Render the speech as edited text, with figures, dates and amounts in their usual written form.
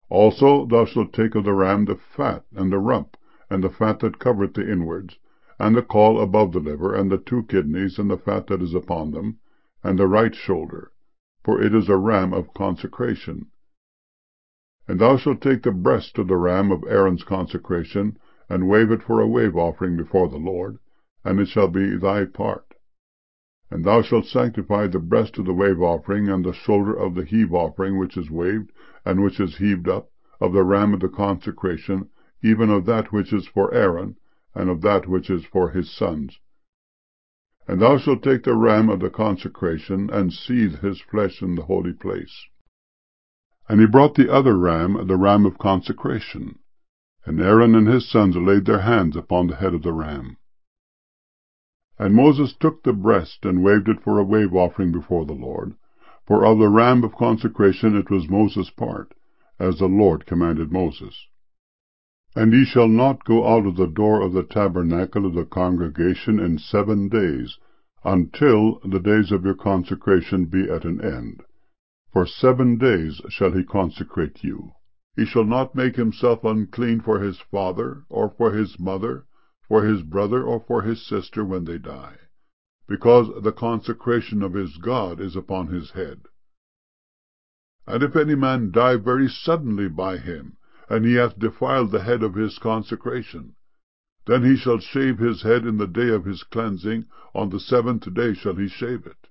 Also thou shalt take of the ram the fat, and the rump, and the fat that covereth the inwards, and the caul above the liver, and the 2 kidneys, and the fat that is upon them, and the right shoulder, for it is a ram of consecration. And thou shalt take the breast of the ram of Aaron's consecration, and wave it for a wave offering before the Lord, and it shall be thy part. And thou shalt sanctify the breast of the wave offering, and the shoulder of the heave offering which is waved, and which is heaved up, of the ram of the consecration, even of that which is for Aaron, and of that which is for his sons. And thou shalt take the ram of the consecration, and seethe his flesh in the holy place. And he brought the other ram, the ram of consecration. And Aaron and his sons laid their hands upon the head of the ram. And Moses took the breast, and waved it for a wave offering before the Lord. For of the ram of consecration it was Moses' part, as the Lord commanded Moses. And ye shall not go out of the door of the tabernacle of the congregation in 7 days, until the days of your consecration be at an end. For 7 days shall he consecrate you. He shall not make himself unclean for his father, or for his mother, for his brother, or for his sister when they die, because the consecration of his God is upon his head. And if any man die very suddenly by him, and he hath defiled the head of his consecration, then he shall shave his head in the day of his cleansing, on the 7th day shall he shave it.